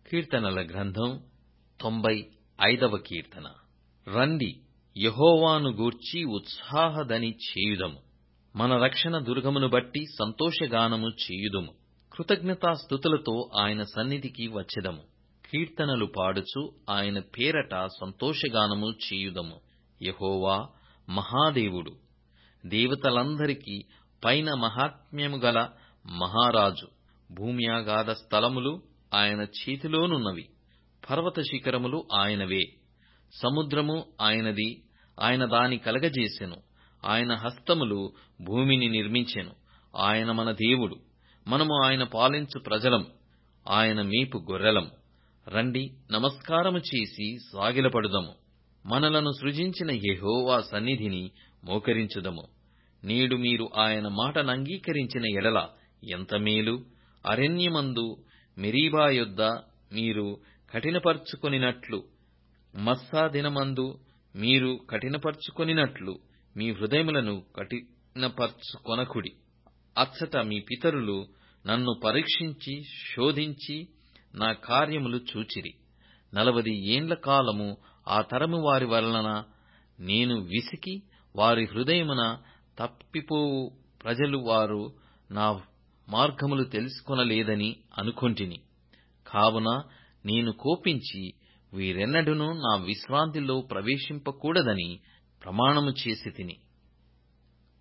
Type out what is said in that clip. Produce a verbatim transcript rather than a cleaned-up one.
కీర్తనల గ్రంథం తొంభై ఐదవ కీర్తన. రండి, యెహోవాను గూర్చి ఉత్సాహధ్వని చేయుదము. మన రక్షణ దుర్గమును బట్టి సంతోషగానము చేయుదుము. కృతజ్ఞతాస్తుతులతో ఆయన సన్నిధికి వచ్చెదము. కీర్తనలు పాడుచు ఆయన పేరట సంతోషగానము చేయుదము. యెహోవా మహాదేవుడు, దేవతలందరికి పైన మహాత్మ్యము గల మహారాజు. భూమ్యాగాధ స్థలములు ఆయన చేతిలోనున్నవి. పర్వత శిఖరములు ఆయనవే. సముద్రము ఆయనది, ఆయన దాని కలగజేసెను. ఆయన హస్తములు భూమిని నిర్మించెను. ఆయన మన దేవుడు, మనము ఆయన పాలించు ప్రజలము, ఆయన మేపు గొర్రెలము. రండి, నమస్కారము చేసి సాగిలపడుదము. మనలను సృజించిన యెహోవా సన్నిధిని మోకరించుదము. నేడు మీరు ఆయన మాటను అంగీకరించిన ఎడల ఎంత మేలు! అరణ్యమందు మెరీబా యొద్ద మీరు కఠినపరచుకొనినట్లు, మస్సా దినమందు మీరు కఠినపరచుకొనినట్లు మీ హృదయములను కఠినపరచుకొనకుడి. అచ్చట మీ పితరులు నన్ను పరీక్షించి శోధించి నా కార్యములు చూచిరి. నలవది ఏండ్ల కాలము ఆ తరము వారి వలన నేను విసికి, వారి హృదయమున తప్పిపోవు ప్రజలు వారు నా మార్గములు తెలుసుకొనలేదని అనుకొంటిని. కావున నేను కోపించి వీరెన్నడూను నా విశ్రాంతిలో ప్రవేశింపకూడదని ప్రమాణము చేసి తిని.